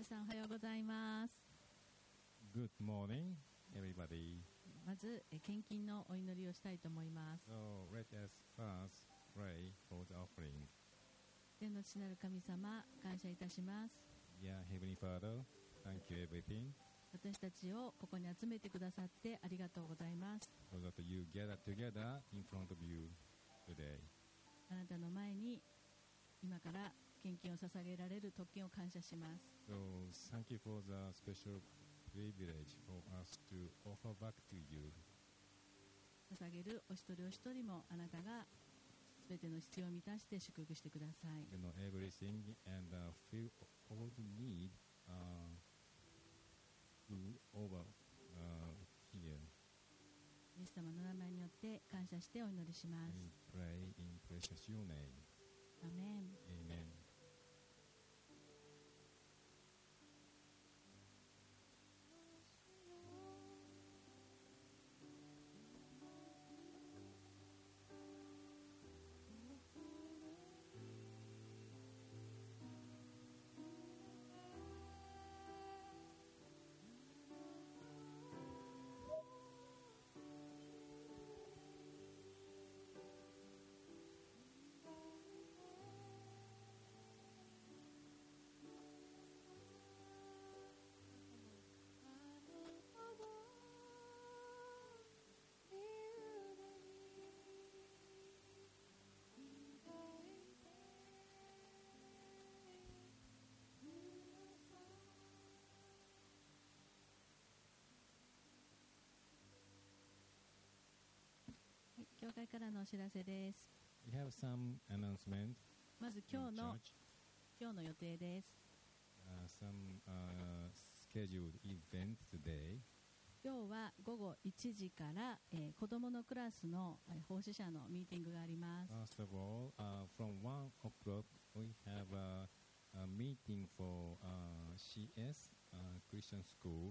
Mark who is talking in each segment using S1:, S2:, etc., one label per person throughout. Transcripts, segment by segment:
S1: さんおはようございます。
S2: Good morning, everybody.
S1: まず献金のお祈りをしたいと思います。
S2: So let us first pray for the offering.
S1: 天の父なる神様、感謝いたします。
S2: Yeah, Heavenly Father, thank you everything.
S1: 私たちをここに集めてくださってありがとうございます。
S2: So that you gather together in front of you today.
S1: あなたの前に今から献金を捧げられる特権を感謝します。
S2: So thank you for the special privilege for us to offer back to you.
S1: 捧げるお一人お一人もあなたがすべての必要を満たして祝福してください。
S2: You know everything and fill all the need over here.
S1: イエス様の名前によって感謝してお祈りしま
S2: We
S1: す。
S2: pray in precious your name.
S1: アメン。
S2: Amen.
S1: 教会からのお知らせです。
S2: We have some announcement
S1: まず今
S2: in
S1: 日の
S2: church.
S1: 予定です。
S2: Some scheduled event today.
S1: 今日は午後1時から、子どものクラスの奉仕者のミーティングがあります。
S2: First of all, from 1 o'clock we have a meeting for CS Christian School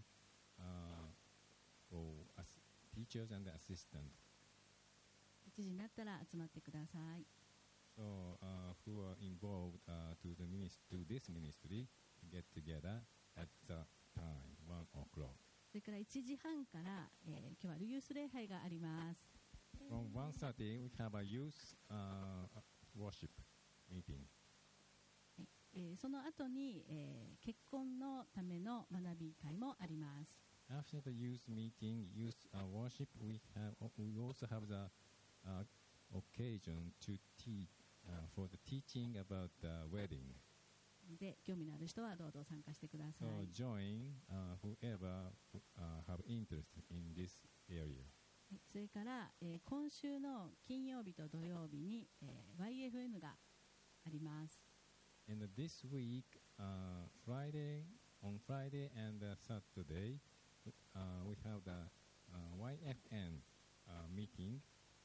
S2: for teachers and assistants.
S1: 1時になったら集まってください。
S2: So who are involved to this ministry get together at the time 1 o'clock.
S1: それから1時半から、今日はユース礼拝があります。
S2: From 1:30 we have a youth worship meeting.
S1: その後に、結婚のための学び会もあります。
S2: After the youth meeting, youth worship, we also have the occasion to teach for the teaching about the wedding.
S1: で、興味のある人はどうぞ参加してください。
S2: So join whoever have interest in this area.
S1: それから、今週の金曜日と土曜日に、YFM があります。
S2: And this week, on Friday and Saturday, we have the YFN meeting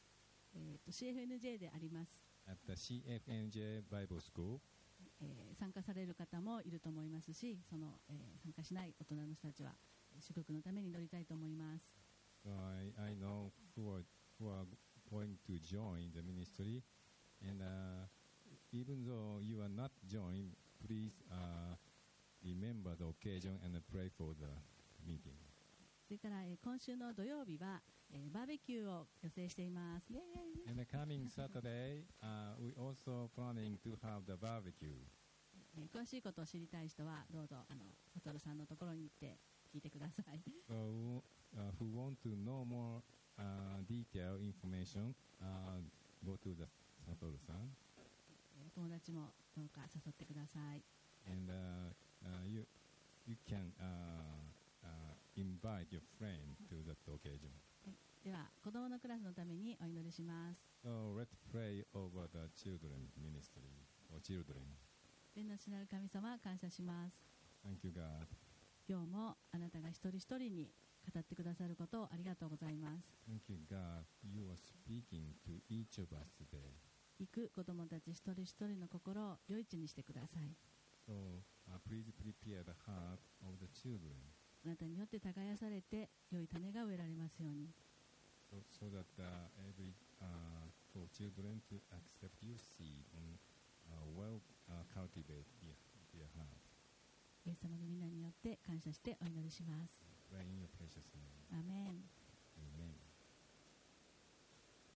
S1: CFNJ であります。
S2: at the CFNJ Bible School.
S1: 参加される方もいると思いますし、その、参加しない大人の人たちは祝福のために乗りたいと思います。
S2: So I know who are going to join the ministry, and even though you are not joined, please remember the occasion and pray for the meeting.
S1: それから、今週の土曜日は、バーベキューを予定しています。イエーイ。
S2: And the coming Saturday, we also planning to have the barbecue.
S1: 詳しいことを知りたい人はどうぞサトルさんのところに行って聞いてください。
S2: So who want to know more detailed information, go to the Satoru-san.
S1: 友達もどうか誘ってください。
S2: And you can invite your friend to that occasion.
S1: では子どものクラスのためにお祈りします。
S2: So let's pray over the children ministry or children.
S1: 天の父なる神様、感謝します。
S2: Thank you, God.
S1: 今日もあなたが一人一人に語ってくださることをありがとうございます。
S2: Thank you, God. You are speaking to each of us today.
S1: 行く子どもたち一人一人の心を余市にしてください。
S2: So please prepare the heart of the children.
S1: あなたによって耕されて良い種が植えられますように。
S2: So that every for children to accept your seed and well cultivate their heart.
S1: イエス様の皆にって感謝してお祈りします。
S2: Pray in your precious name.
S1: アーメン。